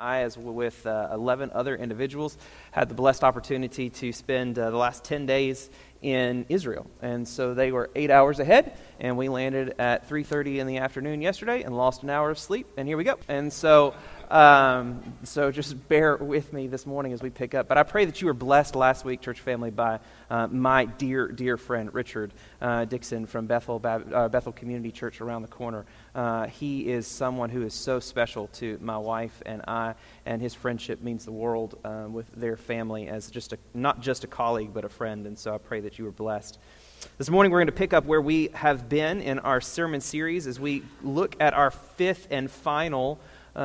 I, as with 11 other individuals, had the blessed opportunity to spend the last 10 days in Israel. And so they were 8 hours ahead, and we landed at 3:30 in the afternoon yesterday and lost an hour of sleep, and here we go. And so just bear with me this morning as we pick up. But I pray that you were blessed last week, church family, by my dear, dear friend Richard Dixon from Bethel Community Church around the corner. He is someone who is so special to my wife and I, and his friendship means the world with their family as not just a colleague, but a friend. And so I pray that you were blessed. This morning we're going to pick up where we have been in our sermon series as we look at our fifth and final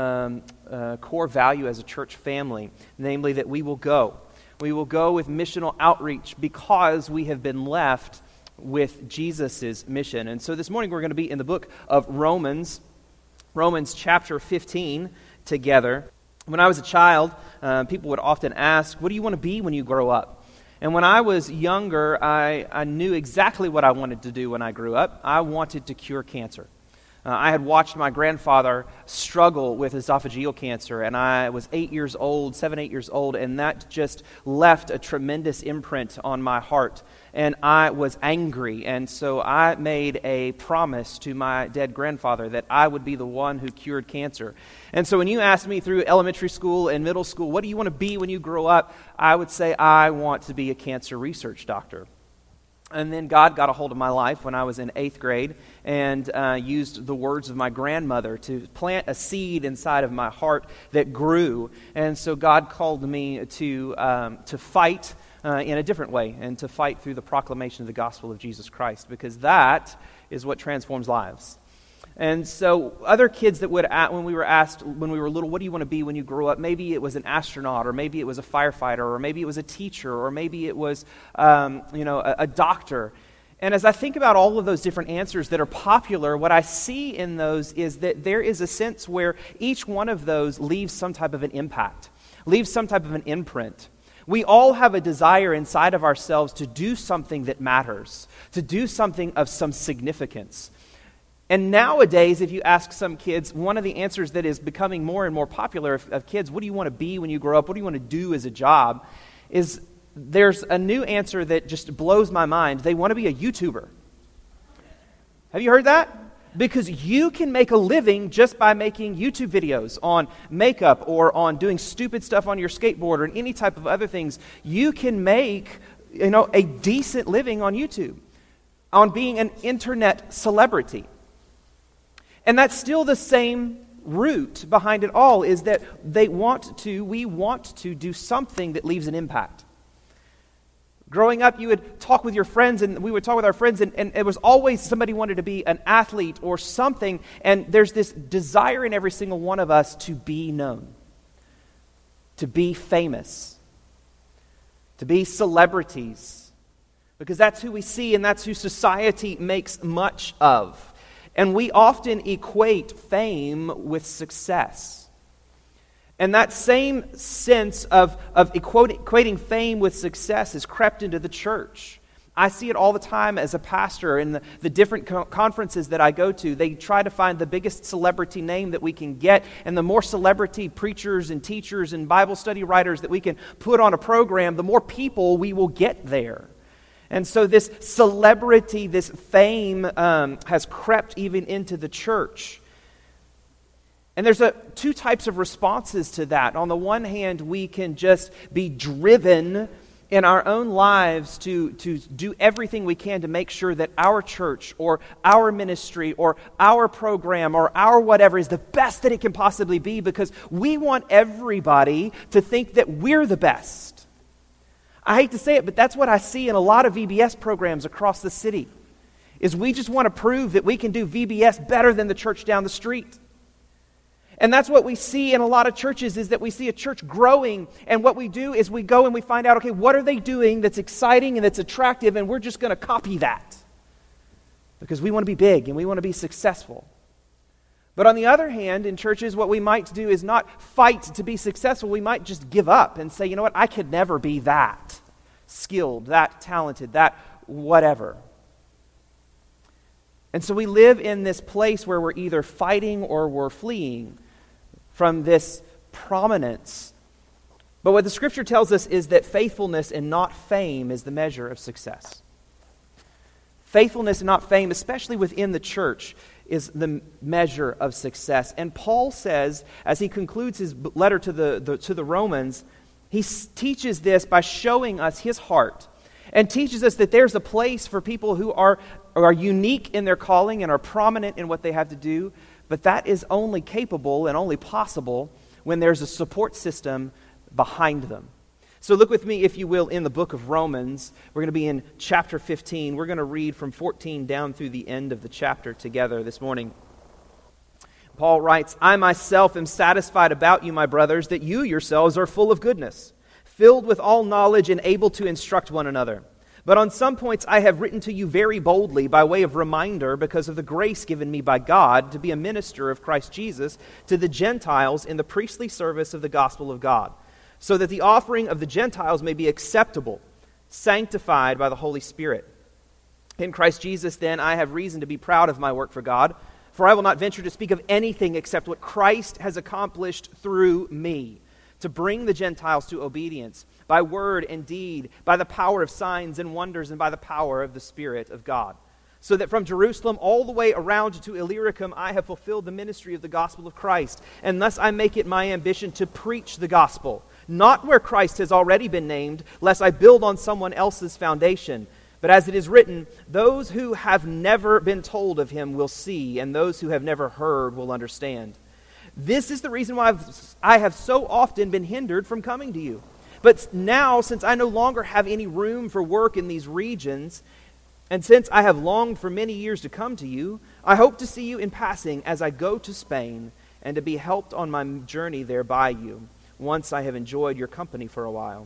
core value as a church family, namely that we will go. We will go with missional outreach because we have been left with Jesus' mission. And so this morning we're going to be in the book of Romans chapter 15 together. When I was a child, people would often ask, what do you want to be when you grow up? And when I was younger, I knew exactly what I wanted to do when I grew up. I wanted to cure cancer. I had watched my grandfather struggle with esophageal cancer, and I was 7, 8 years old, and that just left a tremendous imprint on my heart. And I was angry, and so I made a promise to my dead grandfather that I would be the one who cured cancer. And so when you asked me through elementary school and middle school, what do you want to be when you grow up? I would say, I want to be a cancer research doctor. And then God got a hold of my life when I was in 8th grade and used the words of my grandmother to plant a seed inside of my heart that grew. And so God called me to fight in a different way, and to fight through the proclamation of the gospel of Jesus Christ, because that is what transforms lives. And so other kids that when we were asked when we were little, what do you want to be when you grow up? Maybe it was an astronaut, or maybe it was a firefighter, or maybe it was a teacher, or maybe it was a doctor. And as I think about all of those different answers that are popular, what I see in those is that there is a sense where each one of those leaves some type of an impact, leaves some type of an imprint. We all have a desire inside of ourselves to do something that matters, to do something of some significance. And nowadays, if you ask some kids, one of the answers that is becoming more and more popular of kids, what do you want to be when you grow up? What do you want to do as a job? Is there's a new answer that just blows my mind. They want to be a YouTuber. Have you heard that? Because you can make a living just by making YouTube videos on makeup or on doing stupid stuff on your skateboard or any type of other things. You can make, a decent living on YouTube, on being an internet celebrity. And that's still the same root behind it all, is that we want to do something that leaves an impact. Growing up, you would talk with your friends, and we would talk with our friends, and it was always somebody wanted to be an athlete or something, and there's this desire in every single one of us to be known, to be famous, to be celebrities, because that's who we see and that's who society makes much of. And we often equate fame with success. And that same sense of equating fame with success has crept into the church. I see it all the time as a pastor in the different conferences that I go to. They try to find the biggest celebrity name that we can get, and the more celebrity preachers and teachers and Bible study writers that we can put on a program, the more people we will get there. And so this celebrity, this fame has crept even into the church. And there's two types of responses to that. On the one hand, we can just be driven in our own lives to do everything we can to make sure that our church or our ministry or our program or our whatever is the best that it can possibly be, because we want everybody to think that we're the best. I hate to say it, but that's what I see in a lot of VBS programs across the city, is we just want to prove that we can do VBS better than the church down the street. And that's what we see in a lot of churches, is that we see a church growing, and what we do is we go and we find out, okay, what are they doing that's exciting and that's attractive, and we're just going to copy that because we want to be big and we want to be successful. But on the other hand, in churches, what we might do is not fight to be successful. We might just give up and say, you know what, I could never be that skilled, that talented, that whatever. And so we live in this place where we're either fighting or we're fleeing from this prominence. But what the Scripture tells us is that faithfulness and not fame is the measure of success. Faithfulness and not fame, especially within the church, is the measure of success. And Paul says, as he concludes his letter to the Romans, he teaches this by showing us his heart and teaches us that there's a place for people who are unique in their calling and are prominent in what they have to do, but that is only capable and only possible when there's a support system behind them. So look with me, if you will, in the book of Romans. We're going to be in chapter 15. We're going to read from 14 down through the end of the chapter together this morning. Paul writes, "I myself am satisfied about you, my brothers, that you yourselves are full of goodness, filled with all knowledge and able to instruct one another. But on some points I have written to you very boldly by way of reminder because of the grace given me by God to be a minister of Christ Jesus to the Gentiles in the priestly service of the gospel of God, so that the offering of the Gentiles may be acceptable, sanctified by the Holy Spirit. In Christ Jesus, then, I have reason to be proud of my work for God, for I will not venture to speak of anything except what Christ has accomplished through me, to bring the Gentiles to obedience, by word and deed, by the power of signs and wonders, and by the power of the Spirit of God. So that from Jerusalem all the way around to Illyricum I have fulfilled the ministry of the gospel of Christ, and thus I make it my ambition to preach the gospel, not where Christ has already been named, lest I build on someone else's foundation. But as it is written, those who have never been told of him will see, and those who have never heard will understand. This is the reason why I have so often been hindered from coming to you. But now, since I no longer have any room for work in these regions, and since I have longed for many years to come to you, I hope to see you in passing as I go to Spain, and to be helped on my journey there by you, once I have enjoyed your company for a while.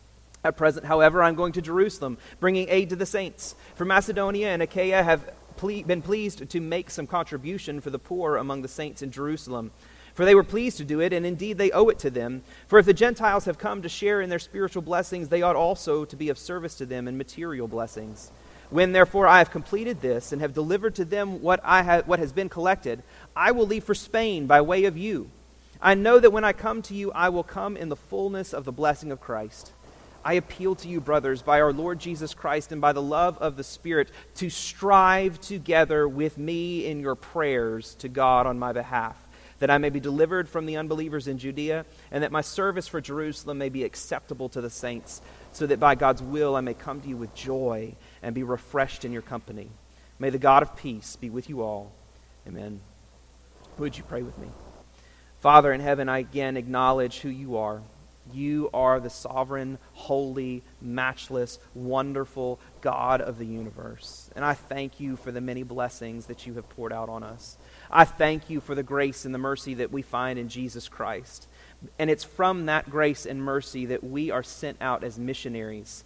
At present, however, I am going to Jerusalem, bringing aid to the saints. For Macedonia and Achaia have been pleased to make some contribution for the poor among the saints in Jerusalem. For they were pleased to do it, and indeed they owe it to them. For if the Gentiles have come to share in their spiritual blessings, they ought also to be of service to them in material blessings. When therefore I have completed this, and have delivered to them what has been collected, I will leave for Spain by way of you. I know that when I come to you, I will come in the fullness of the blessing of Christ. I appeal to you, brothers, by our Lord Jesus Christ and by the love of the Spirit, to strive together with me in your prayers to God on my behalf, that I may be delivered from the unbelievers in Judea, and that my service for Jerusalem may be acceptable to the saints, so that by God's will I may come to you with joy and be refreshed in your company. May the God of peace be with you all. Amen." Would you pray with me? Father in heaven, I again acknowledge who you are. You are the sovereign, holy, matchless, wonderful God of the universe. And I thank you for the many blessings that you have poured out on us. I thank you for the grace and the mercy that we find in Jesus Christ. And it's from that grace and mercy that we are sent out as missionaries.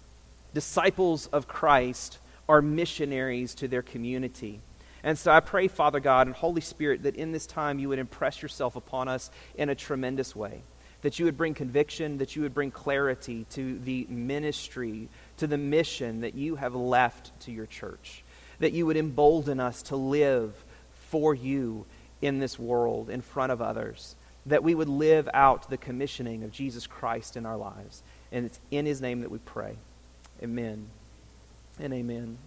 Disciples of Christ are missionaries to their community. And so I pray, Father God and Holy Spirit, that in this time you would impress yourself upon us in a tremendous way. That you would bring conviction, that you would bring clarity to the ministry, to the mission that you have left to your church. That you would embolden us to live for you in this world, in front of others. That we would live out the commissioning of Jesus Christ in our lives. And it's in his name that we pray. Amen and amen.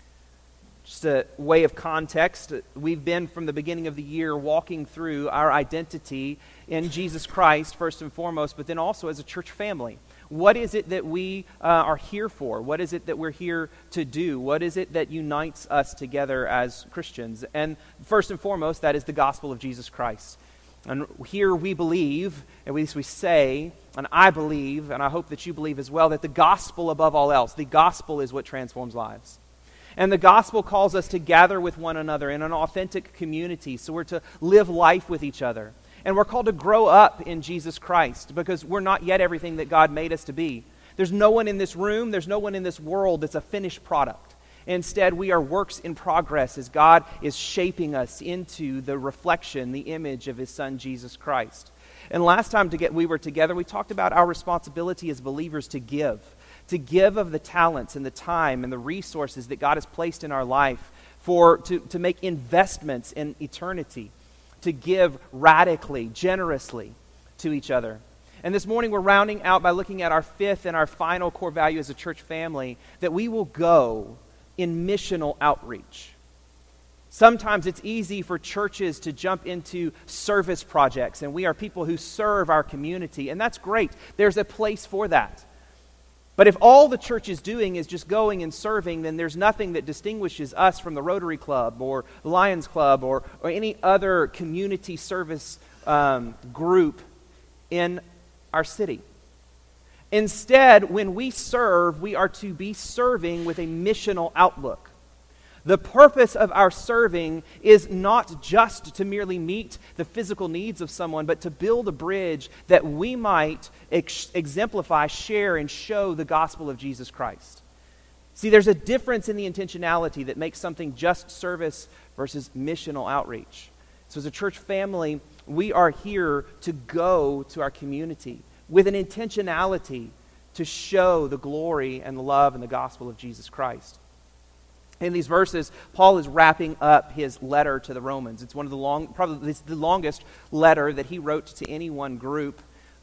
Just a way of context, we've been from the beginning of the year walking through our identity in Jesus Christ first and foremost, but then also as a church family. What is it that we are here for? What is it that we're here to do? What is it that unites us together as Christians? And first and foremost, that is the gospel of Jesus Christ. And here we believe, at least we say, and I believe, and I hope that you believe as well, that the gospel above all else, the gospel is what transforms lives. And the gospel calls us to gather with one another in an authentic community. So we're to live life with each other. And we're called to grow up in Jesus Christ because we're not yet everything that God made us to be. There's no one in this room, there's no one in this world that's a finished product. Instead, we are works in progress as God is shaping us into the reflection, the image of his Son, Jesus Christ. And last time we were together, we talked about our responsibility as believers to give of the talents and the time and the resources that God has placed in our life to make investments in eternity, to give radically, generously, to each other. And this morning we're rounding out by looking at our fifth and our final core value as a church family, that we will go in missional outreach. Sometimes it's easy for churches to jump into service projects, and we are people who serve our community, and that's great. There's a place for that. But if all the church is doing is just going and serving, then there's nothing that distinguishes us from the Rotary Club or the Lions Club or any other community service group in our city. Instead, when we serve, we are to be serving with a missional outlook. The purpose of our serving is not just to merely meet the physical needs of someone, but to build a bridge that we might exemplify, share, and show the gospel of Jesus Christ. See, there's a difference in the intentionality that makes something just service versus missional outreach. So as a church family, we are here to go to our community with an intentionality to show the glory and the love and the gospel of Jesus Christ. In these verses, Paul is wrapping up his letter to the Romans. It's one of probably the longest letter that he wrote to any one group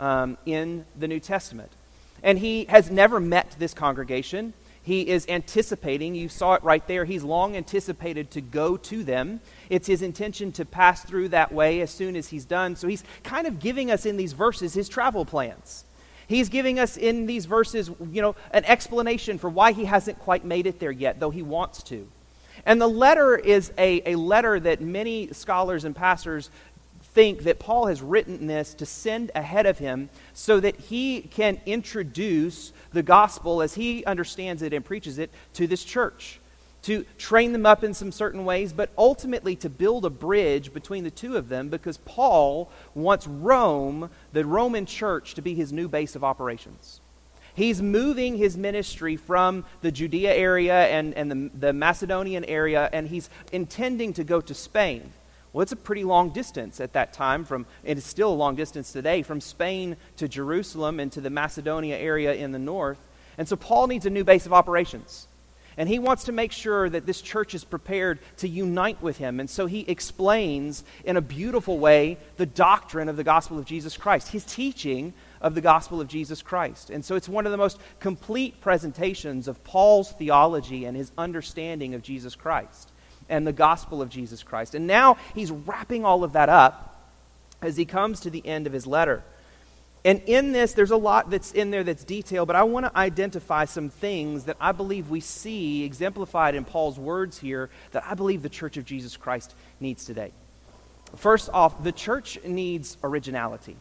in the New Testament. And he has never met this congregation. He is anticipating, you saw it right there, he's long anticipated to go to them. It's his intention to pass through that way as soon as he's done. So he's kind of giving us in these verses his travel plans. He's giving us in these verses, an explanation for why he hasn't quite made it there yet, though he wants to. And the letter is a letter that many scholars and pastors think that Paul has written this to send ahead of him so that he can introduce the gospel as he understands it and preaches it to this church, to train them up in some certain ways, but ultimately to build a bridge between the two of them, because Paul wants Rome, the Roman church, to be his new base of operations. He's moving his ministry from the Judea area and the Macedonian area, and he's intending to go to Spain. Well, it's a pretty long distance at that time, and it's still a long distance today, from Spain to Jerusalem and to the Macedonia area in the north. And so Paul needs a new base of operations. And he wants to make sure that this church is prepared to unite with him. And so he explains in a beautiful way the doctrine of the gospel of Jesus Christ, his teaching of the gospel of Jesus Christ. And so it's one of the most complete presentations of Paul's theology and his understanding of Jesus Christ and the gospel of Jesus Christ. And now he's wrapping all of that up as he comes to the end of his letter. And in this, there's a lot that's in there that's detailed, but I want to identify some things that I believe we see exemplified in Paul's words here that I believe the Church of Jesus Christ needs today. First off, the church needs originality.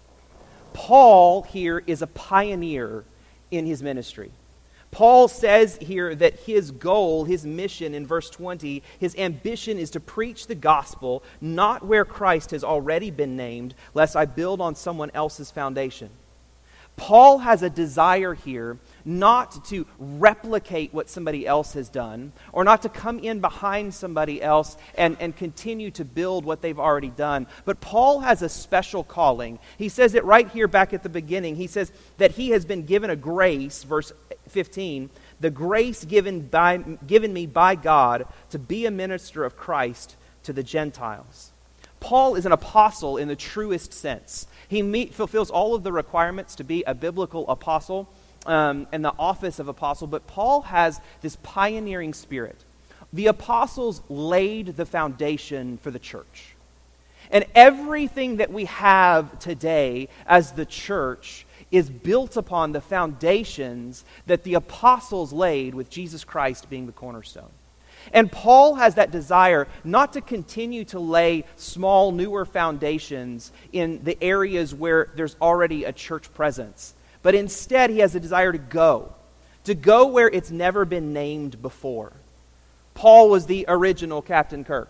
Paul here is a pioneer in his ministry. Paul says here that his goal, his mission in verse 20, his ambition is to preach the gospel not where Christ has already been named, lest I build on someone else's foundation. Paul has a desire here not to replicate what somebody else has done, or not to come in behind somebody else and continue to build what they've already done. But Paul has a special calling. He says it right here back at the beginning. He says that he has been given a grace, verse 15, the grace given me by God to be a minister of Christ to the Gentiles. Paul is an apostle in the truest sense. He fulfills all of the requirements to be a biblical apostle and the office of apostle, but Paul has this pioneering spirit. The apostles laid the foundation for the church. And everything that we have today as the church is built upon the foundations that the apostles laid, with Jesus Christ being the cornerstone. And Paul has that desire not to continue to lay small, newer foundations in the areas where there's already a church presence, but instead he has a desire to go where it's never been named before. Paul was the original Captain Kirk.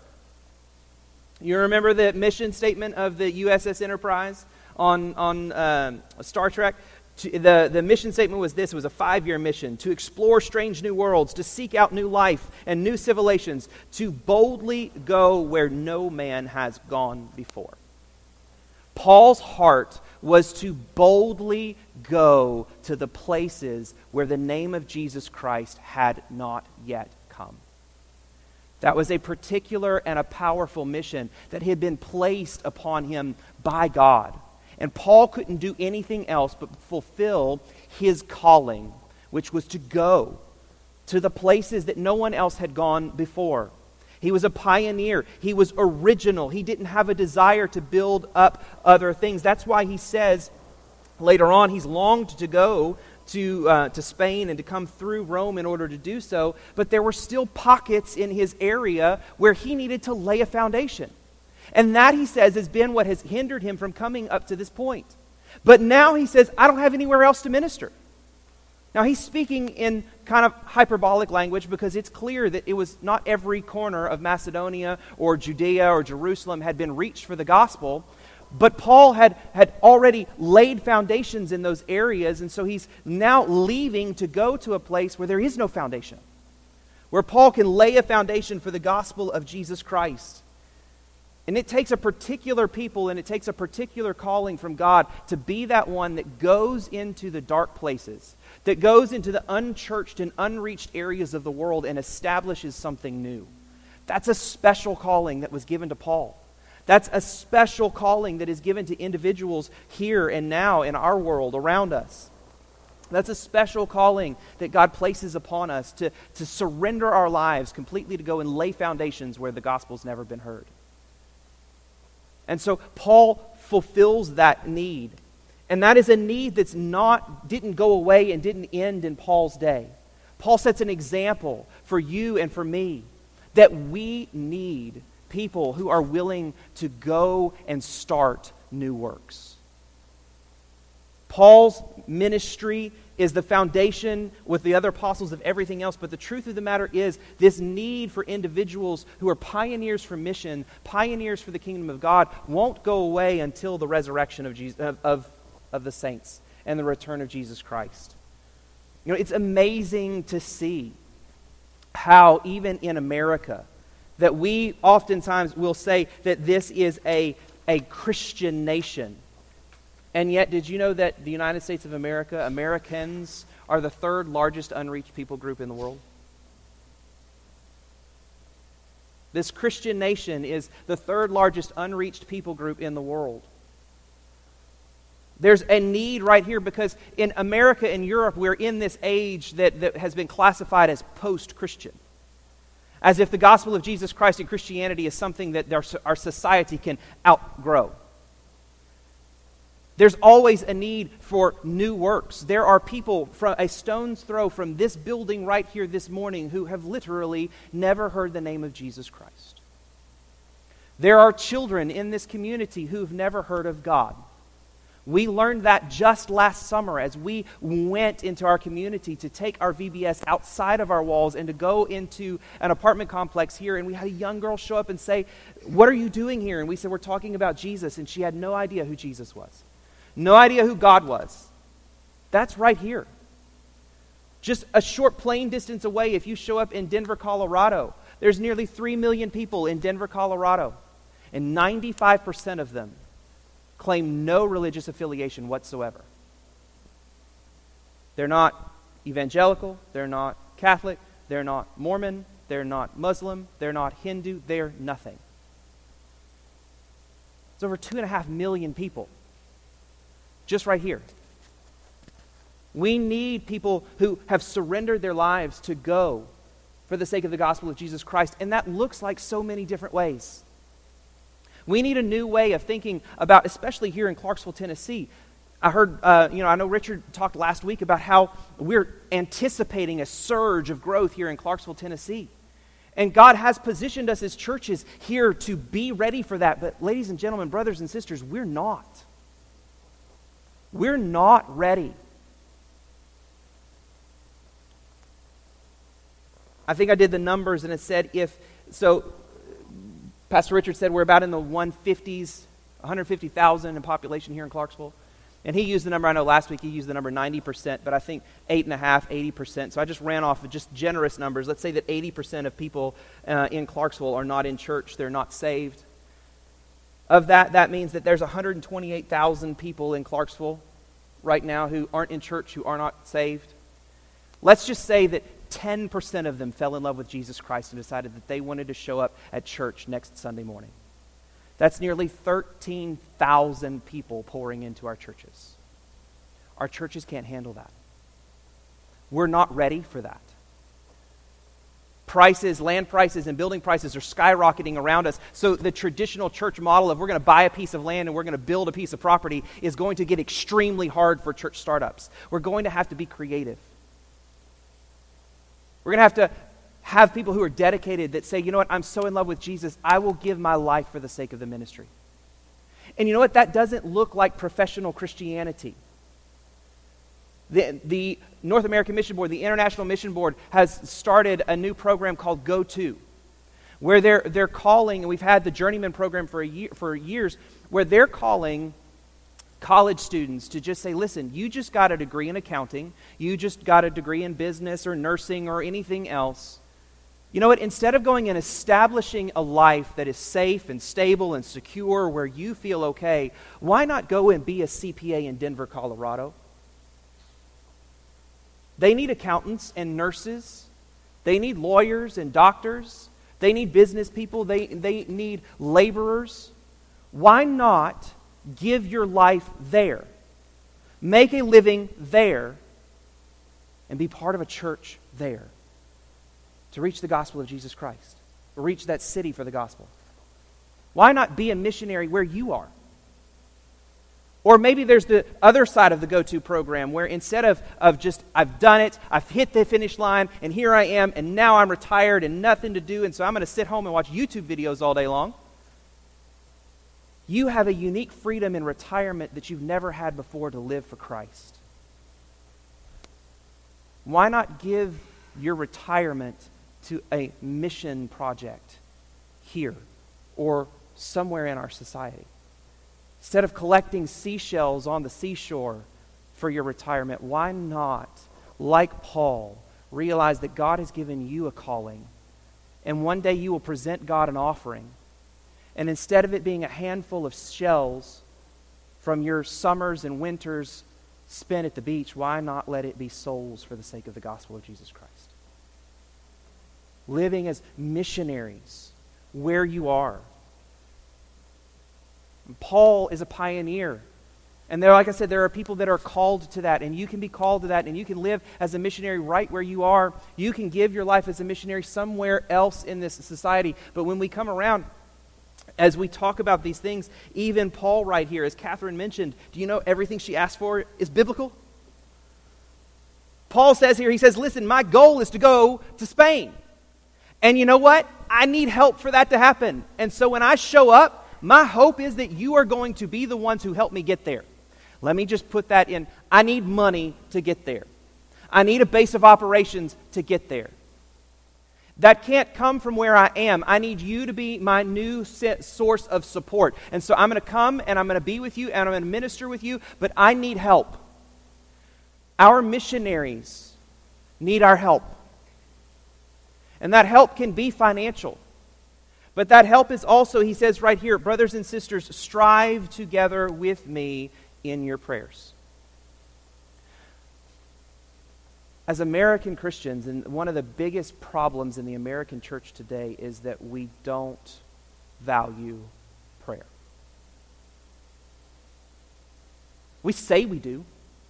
You remember the mission statement of the USS Enterprise on Star Trek? The mission statement was this. It was a 5-year mission: to explore strange new worlds, to seek out new life and new civilizations, to boldly go where no man has gone before. Paul's heart was to boldly go to the places where the name of Jesus Christ had not yet come. That was a particular and a powerful mission that had been placed upon him by God. And Paul couldn't do anything else but fulfill his calling, which was to go to the places that no one else had gone before. He was a pioneer. He was original. He didn't have a desire to build up other things. That's why he says later on he's longed to go to Spain and to come through Rome in order to do so, but there were still pockets in his area where he needed to lay a foundation. And that, he says, has been what has hindered him from coming up to this point. But now he says, I don't have anywhere else to minister. Now he's speaking in kind of hyperbolic language because it's clear that it was not every corner of Macedonia or Judea or Jerusalem had been reached for the gospel. But Paul had already laid foundations in those areas, and so he's now leaving to go to a place where there is no foundation, where Paul can lay a foundation for the gospel of Jesus Christ. And it takes a particular people and it takes a particular calling from God to be that one that goes into the dark places, that goes into the unchurched and unreached areas of the world and establishes something new. That's a special calling that was given to Paul. That's a special calling that is given to individuals here and now in our world around us. That's a special calling that God places upon us to surrender our lives completely, to go and lay foundations where the gospel's never been heard. And so Paul fulfills that need. And that is a need that's didn't go away and didn't end in Paul's day. Paul sets an example for you and for me that we need people who are willing to go and start new works. Paul's ministry is the foundation with the other apostles of everything else, but the truth of the matter is this need for individuals who are pioneers for mission, pioneers for the kingdom of God, won't go away until the resurrection of Jesus, of the saints and the return of Jesus Christ. You know, it's amazing to see how even in America that we oftentimes will say that this is a Christian nation. And yet, did you know that the United States of America, Americans, are the third largest unreached people group in the world? This Christian nation is the third largest unreached people group in the world. There's a need right here because in America and Europe, we're in this age that has been classified as post-Christian. As if the gospel of Jesus Christ and Christianity is something that our society can outgrow. There's always a need for new works. There are people from a stone's throw from this building right here this morning who have literally never heard the name of Jesus Christ. There are children in this community who've never heard of God. We learned that just last summer as we went into our community to take our VBS outside of our walls and to go into an apartment complex here. And we had a young girl show up and say, "What are you doing here?" And we said, "We're talking about Jesus." And she had no idea who Jesus was. No idea who God was. That's right here. Just a short plane distance away, if you show up in Denver, Colorado, there's nearly 3 million people in Denver, Colorado. And 95% of them claim no religious affiliation whatsoever. They're not evangelical, they're not Catholic, they're not Mormon, they're not Muslim, they're not Hindu, they're nothing. It's over 2.5 million people. Just right here. We need people who have surrendered their lives to go for the sake of the gospel of Jesus Christ, and that looks like so many different ways. We need a new way of thinking about, especially here in Clarksville, Tennessee. I heard, I know Richard talked last week about how we're anticipating a surge of growth here in Clarksville, Tennessee. And God has positioned us as churches here to be ready for that. But ladies and gentlemen, brothers and sisters, we're not. We're not ready. I think I did the numbers and it said Pastor Richard said we're about in the 150s, 150,000 in population here in Clarksville. And he used the number, I know last week he used the number 90%, but I think 8.5%, 80%. So I just ran off of just generous numbers. Let's say that 80% of people in Clarksville are not in church, they're not saved. Of that means that there's 128,000 people in Clarksville right now who aren't in church, who are not saved. Let's just say that 10% of them fell in love with Jesus Christ and decided that they wanted to show up at church next Sunday morning. That's nearly 13,000 people pouring into our churches. Our churches can't handle that. We're not ready for that. Land prices and building prices are skyrocketing around us. So the traditional church model of we're going to buy a piece of land and we're going to build a piece of property is going to get extremely hard for church startups. We're going to have to be creative. We're going to have people who are dedicated that say, you know what, I'm so in love with Jesus, I will give my life for the sake of the ministry. And you know what, that doesn't look like professional Christianity. The North American Mission Board, the International Mission Board, has started a new program called Go To, where they're calling, and we've had the Journeyman program for years, where they're calling college students to just say, listen, you just got a degree in accounting, you just got a degree in business or nursing or anything else. You know what? Instead of going and establishing a life that is safe and stable and secure where you feel okay, why not go and be a CPA in Denver, Colorado? They need accountants and nurses. They need lawyers and doctors. They need business people. They need laborers. Why not give your life there? Make a living there and be part of a church there to reach the gospel of Jesus Christ, to reach that city for the gospel. Why not be a missionary where you are? Or maybe there's the other side of the Go To program where instead of just, I've done it, I've hit the finish line, and here I am, and now I'm retired and nothing to do, and so I'm going to sit home and watch YouTube videos all day long. You have a unique freedom in retirement that you've never had before to live for Christ. Why not give your retirement to a mission project here or somewhere in our society? Instead of collecting seashells on the seashore for your retirement, why not, like Paul, realize that God has given you a calling, and one day you will present God an offering, and instead of it being a handful of shells from your summers and winters spent at the beach, why not let it be souls for the sake of the gospel of Jesus Christ? Living as missionaries where you are. Paul is a pioneer. And like I said, there are people that are called to that, and you can be called to that, and you can live as a missionary right where you are. You can give your life as a missionary somewhere else in this society. But when we come around, as we talk about these things, even Paul right here, as Catherine mentioned, do you know everything she asked for is biblical? Paul says here, he says, listen, my goal is to go to Spain. And you know what? I need help for that to happen. And so when I show up, my hope is that you are going to be the ones who help me get there. Let me just put that in. I need money to get there. I need a base of operations to get there. That can't come from where I am. I need you to be my new source of support. And so I'm going to come and I'm going to be with you and I'm going to minister with you, but I need help. Our missionaries need our help. And that help can be financial. But that help is also, he says right here, brothers and sisters, strive together with me in your prayers. As American Christians, and one of the biggest problems in the American church today is that we don't value prayer. We say we do.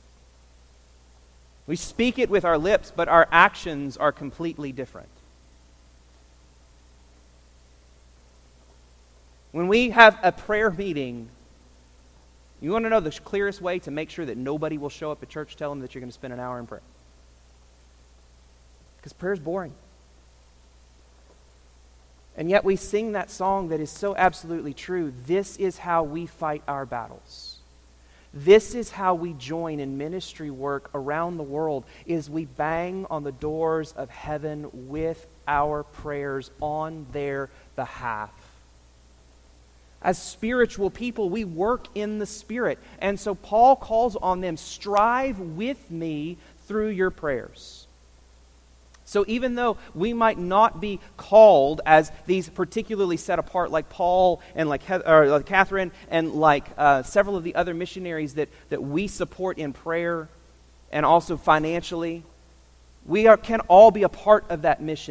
We speak it with our lips, but our actions are completely different. When we have a prayer meeting, you want to know the clearest way to make sure that nobody will show up at church? Tell them that you're going to spend an hour in prayer. Because prayer is boring. And yet we sing that song that is so absolutely true. This is how we fight our battles. This is how we join in ministry work around the world, is we bang on the doors of heaven with our prayers on their behalf. As spiritual people, we work in the Spirit. And so Paul calls on them, strive with me through your prayers. So even though we might not be called as these particularly set apart, like Paul and like Catherine and like several of the other missionaries that we support in prayer and also financially, we can all be a part of that mission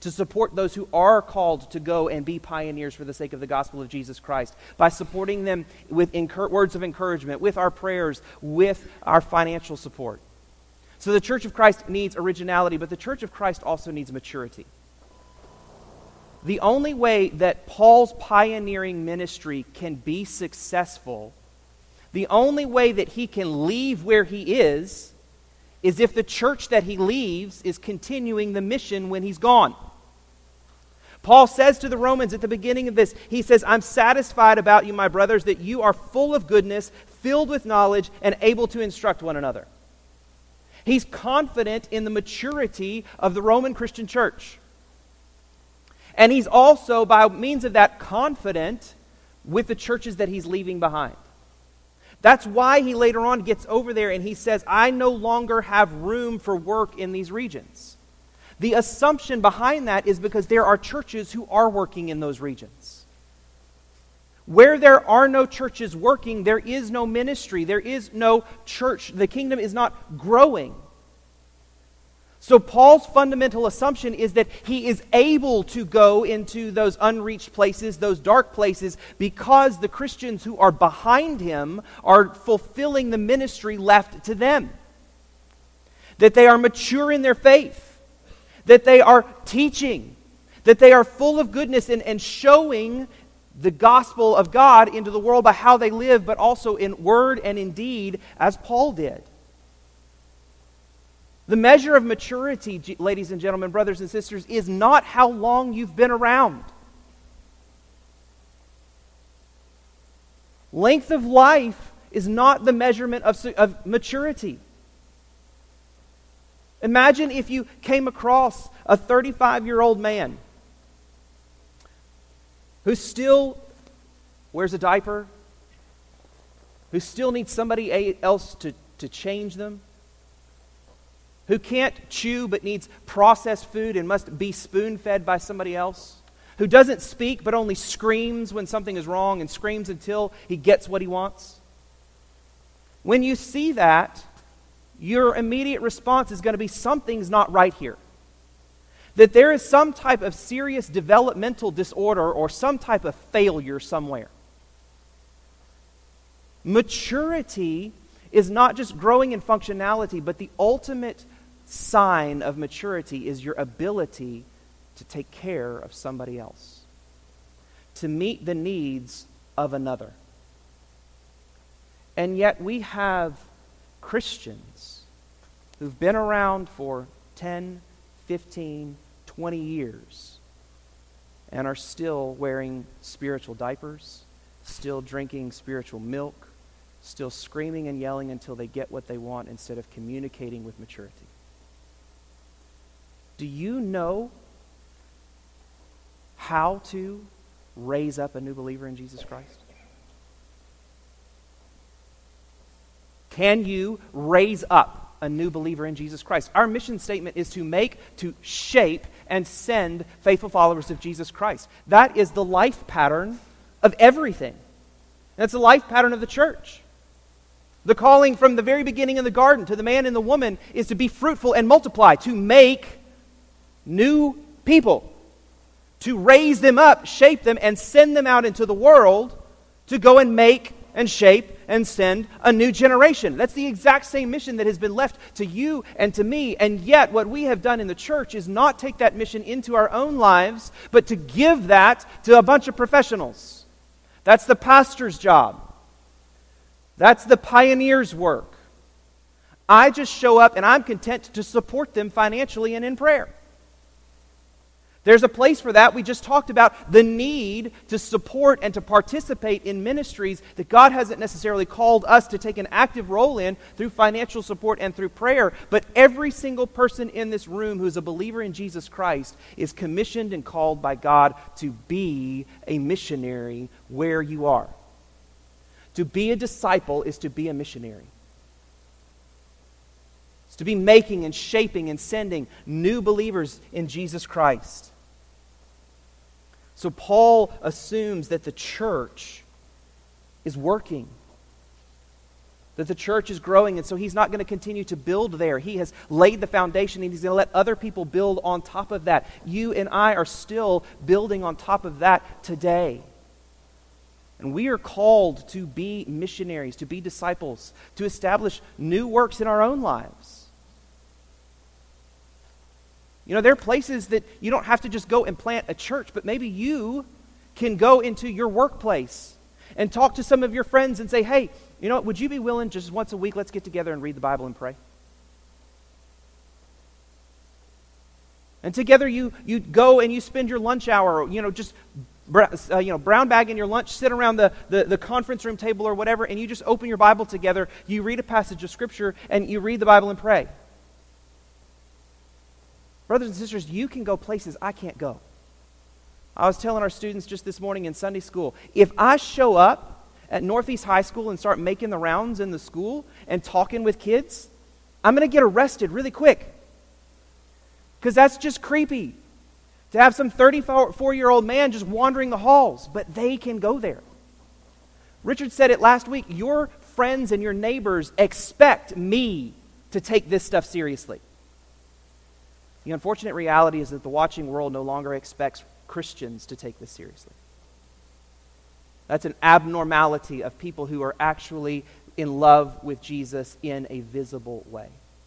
to support those who are called to go and be pioneers for the sake of the gospel of Jesus Christ, by supporting them with words of encouragement, with our prayers, with our financial support. So the Church of Christ needs originality, but the Church of Christ also needs maturity. The only way that Paul's pioneering ministry can be successful, the only way that he can leave where he is if the church that he leaves is continuing the mission when he's gone. Paul says to the Romans at the beginning of this, he says, I'm satisfied about you, my brothers, that you are full of goodness, filled with knowledge, and able to instruct one another. He's confident in the maturity of the Roman Christian church. And he's also, by means of that, confident with the churches that he's leaving behind. That's why he later on gets over there and he says, I no longer have room for work in these regions. The assumption behind that is because there are churches who are working in those regions. Where there are no churches working, there is no ministry, there is no church. The kingdom is not growing. So Paul's fundamental assumption is that he is able to go into those unreached places, those dark places, because the Christians who are behind him are fulfilling the ministry left to them. That they are mature in their faith. That they are teaching. That they are full of goodness and showing the gospel of God into the world by how they live, but also in word and in deed, as Paul did. The measure of maturity, ladies and gentlemen, brothers and sisters, is not how long you've been around. Length of life is not the measurement of maturity. Imagine if you came across a 35-year-old man who still wears a diaper, who still needs somebody else to change them, who can't chew but needs processed food and must be spoon-fed by somebody else, who doesn't speak but only screams when something is wrong and screams until he gets what he wants. When you see that, your immediate response is going to be something's not right here. That there is some type of serious developmental disorder or some type of failure somewhere. Maturity is not just growing in functionality, but the ultimate sign of maturity is your ability to take care of somebody else, to meet the needs of another. And yet we have Christians who've been around for 10, 15, 20 years and are still wearing spiritual diapers, still drinking spiritual milk, still screaming and yelling until they get what they want instead of communicating with maturity. Do you know how to raise up a new believer in Jesus Christ? Can you raise up a new believer in Jesus Christ? Our mission statement is to make, to shape, and send faithful followers of Jesus Christ. That is the life pattern of everything. That's the life pattern of the church. The calling from the very beginning in the garden to the man and the woman is to be fruitful and multiply, to make new people, to raise them up, shape them, and send them out into the world to go and make and shape and send a new generation. That's the exact same mission that has been left to you and to me. And yet what we have done in the church is not take that mission into our own lives, but to give that to a bunch of professionals. That's the pastor's job. That's the pioneer's work. I just show up and I'm content to support them financially and in prayer. There's a place for that. We just talked about the need to support and to participate in ministries that God hasn't necessarily called us to take an active role in through financial support and through prayer. But every single person in this room who's a believer in Jesus Christ is commissioned and called by God to be a missionary where you are. To be a disciple is to be a missionary. It's to be making and shaping and sending new believers in Jesus Christ. So Paul assumes that the church is working. that the church is growing, and so he's not going to continue to build there. He has laid the foundation, and he's going to let other people build on top of that. You and I are still building on top of that today. And we are called to be missionaries, to be disciples, to establish new works in our own lives. You know, there are places that you don't have to just go and plant a church, but maybe you can go into your workplace and talk to some of your friends and say, hey, you know what, would you be willing just once a week, let's get together and read the Bible and pray? And together you go and you spend your lunch hour, just brown bagging your lunch, sit around the conference room table or whatever, and you just open your Bible together, you read a passage of Scripture, and you read the Bible and pray. Brothers and sisters, you can go places I can't go. I was telling our students just this morning in Sunday school, if I show up at Northeast High School and start making the rounds in the school and talking with kids, I'm going to get arrested really quick. Because that's just creepy. To have some 34-year-old man just wandering the halls, but they can go there. Richard said it last week, your friends and your neighbors expect me to take this stuff seriously. The unfortunate reality is that the watching world no longer expects Christians to take this seriously. That's an abnormality of people who are actually in love with Jesus in a visible way.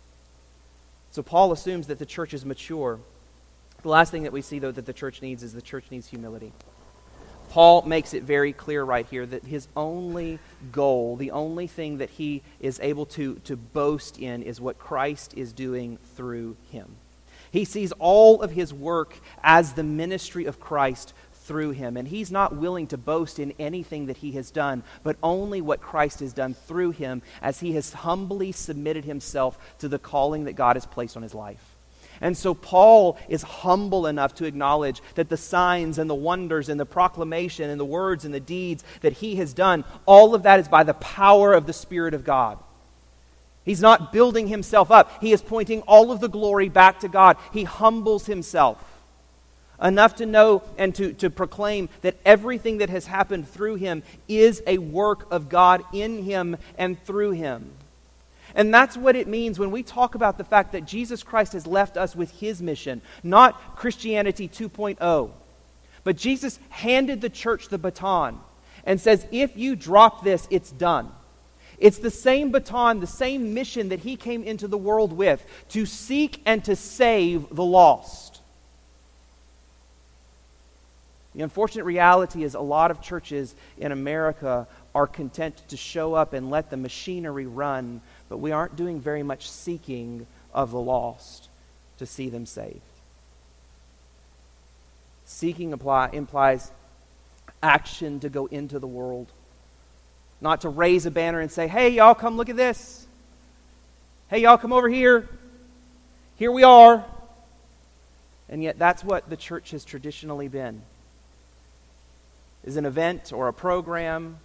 So Paul assumes that the church is mature. The last thing that we see, though, that the church needs is the church needs humility. Paul makes it very clear right here that his only goal, the only thing that he is able to boast in is what Christ is doing through him. He sees all of his work as the ministry of Christ through him. And he's not willing to boast in anything that he has done, but only what Christ has done through him as he has humbly submitted himself to the calling that God has placed on his life. And so Paul is humble enough to acknowledge that the signs and the wonders and the proclamation and the words and the deeds that he has done, all of that is by the power of the Spirit of God. He's not building himself up. He is pointing all of the glory back to God. He humbles himself enough to know and to proclaim that everything that has happened through him is a work of God in him and through him. And that's what it means when we talk about the fact that Jesus Christ has left us with his mission, not Christianity 2.0. But Jesus handed the church the baton and says, if you drop this, it's done. It's the same baton, the same mission that he came into the world with, to seek and to save the lost. The unfortunate reality is a lot of churches in America are content to show up and let the machinery run, but we aren't doing very much seeking of the lost to see them saved. Seeking implies action to go into the world. Not to raise a banner and say, hey, y'all, come look at this. Hey, y'all, come over here. Here we are. And yet that's what the church has traditionally been. Is an event or a program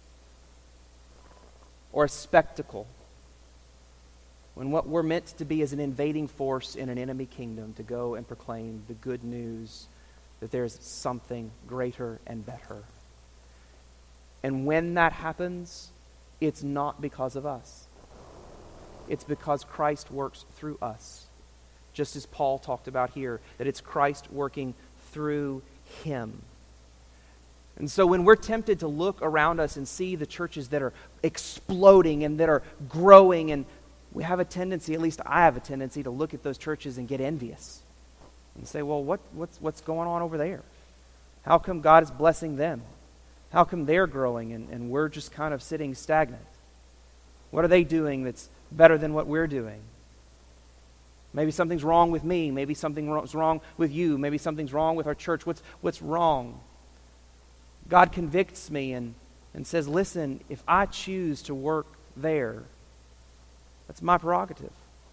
or a spectacle. When what we're meant to be is an invading force in an enemy kingdom to go and proclaim the good news that there's something greater and better. And when that happens, it's not because of us. It's because Christ works through us. Just as Paul talked about here, that it's Christ working through him. And so when we're tempted to look around us and see the churches that are exploding and that are growing, and we have a tendency, at least I have a tendency, to look at those churches and get envious. And say, well, what's going on over there? How come God is blessing them? How come they're growing and we're just kind of sitting stagnant? What are they doing that's better than what we're doing? Maybe something's wrong with me. Maybe something's wrong with you. Maybe something's wrong with our church. What's wrong? God convicts me and says, listen, if I choose to work there, that's my prerogative.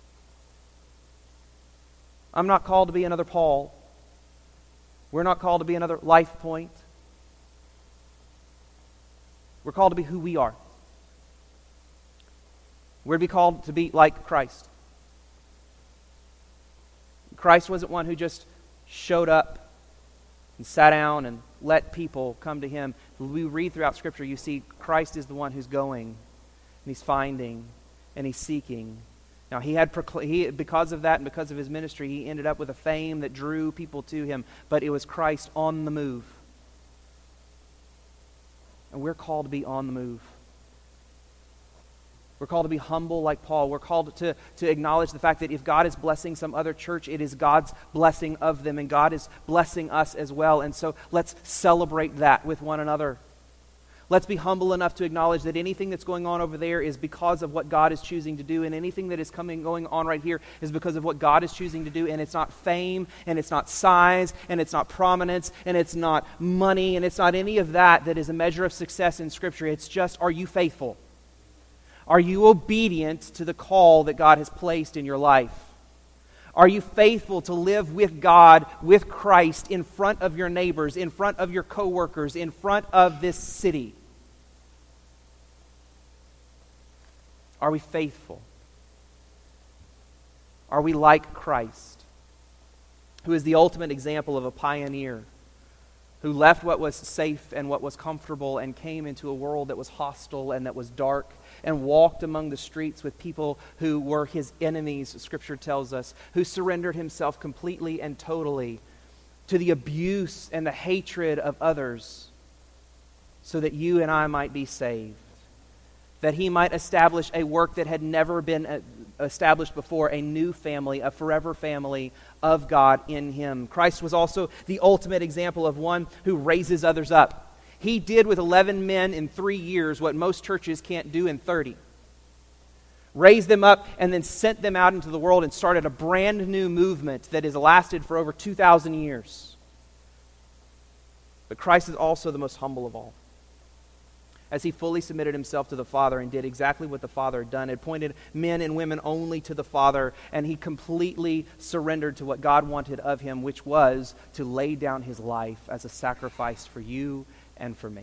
I'm not called to be another Paul. We're not called to be another Life Point. We're called to be who we are. We're to be called to be like Christ. Christ wasn't one who just showed up and sat down and let people come to him. We read throughout Scripture, you see Christ is the one who's going he's finding, and he's seeking. Now, because of that and because of his ministry, he ended up with a fame that drew people to him, but it was Christ on the move. And we're called to be on the move. We're called to be humble like Paul. We're called to acknowledge the fact that if God is blessing some other church, it is God's blessing of them, and God is blessing us as well. And so let's celebrate that with one another. Let's be humble enough to acknowledge that anything that's going on over there is because of what God is choosing to do, and anything that is going on right here is because of what God is choosing to do, and it's not fame, and it's not size, and it's not prominence, and it's not money, and it's not any of that is a measure of success in Scripture. It's just, are you faithful? Are you obedient to the call that God has placed in your life? Are you faithful to live with God, with Christ, in front of your neighbors, in front of your coworkers, in front of this city? Are we faithful? Are we like Christ, who is the ultimate example of a pioneer, who left what was safe and what was comfortable and came into a world that was hostile and that was dark, and walked among the streets with people who were his enemies, Scripture tells us, who surrendered himself completely and totally to the abuse and the hatred of others so that you and I might be saved, that he might establish a work that had never been established before, a new family, a forever family of God in him. Christ was also the ultimate example of one who raises others up. He did with 11 men in 3 years what most churches can't do in 30. Raised them up and then sent them out into the world and started a brand new movement that has lasted for over 2,000 years. But Christ is also the most humble of all. As he fully submitted himself to the Father and did exactly what the Father had done, had pointed men and women only to the Father, and he completely surrendered to what God wanted of him, which was to lay down his life as a sacrifice for you and for me.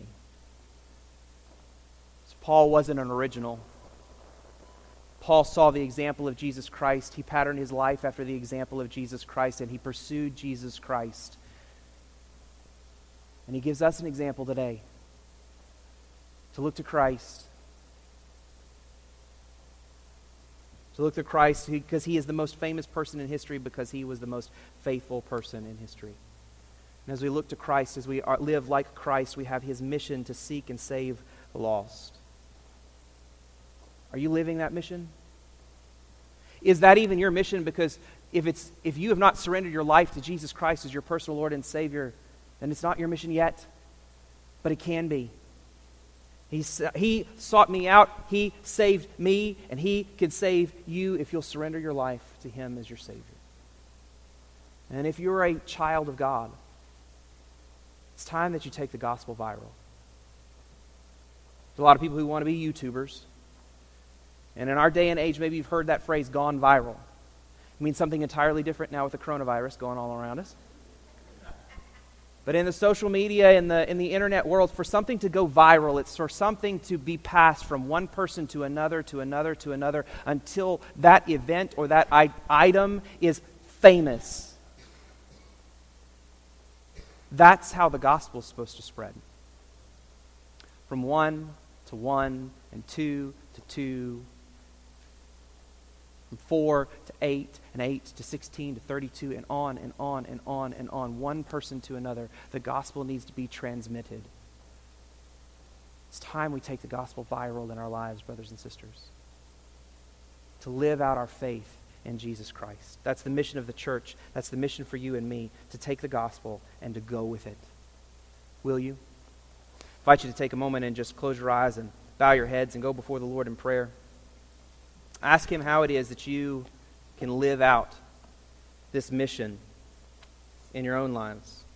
So Paul wasn't an original. Paul saw the example of Jesus Christ. He patterned his life after the example of Jesus Christ, and he pursued Jesus Christ. And he gives us an example today to look to Christ. To look to Christ because he is the most famous person in history, because he was the most faithful person in history. And as we look to Christ, as we live like Christ, we have his mission to seek and save the lost. Are you living that mission? Is that even your mission? Because if you have not surrendered your life to Jesus Christ as your personal Lord and Savior, then it's not your mission yet. But it can be. He sought me out, he saved me, and he can save you if you'll surrender your life to him as your Savior. And if you're a child of God, it's time that you take the gospel viral. There's a lot of people who want to be YouTubers. And in our day and age, maybe you've heard that phrase, gone viral. It means something entirely different now with the coronavirus going all around us. But in the social media, in the internet world, for something to go viral, it's for something to be passed from one person to another, to another, to another, until that event or that item is famous. That's how the gospel is supposed to spread. From one to one, and two to two, from 4 to 8, and 8 to 16 to 32, and on and on and on and on, one person to another. The gospel needs to be transmitted. It's time we take the gospel viral in our lives, brothers and sisters, to live out our faith in Jesus Christ. That's the mission of the church. That's the mission for you and me, to take the gospel and to go with it. Will you? I invite you to take a moment and just close your eyes and bow your heads and go before the Lord in prayer. Ask him how it is that you can live out this mission in your own lives.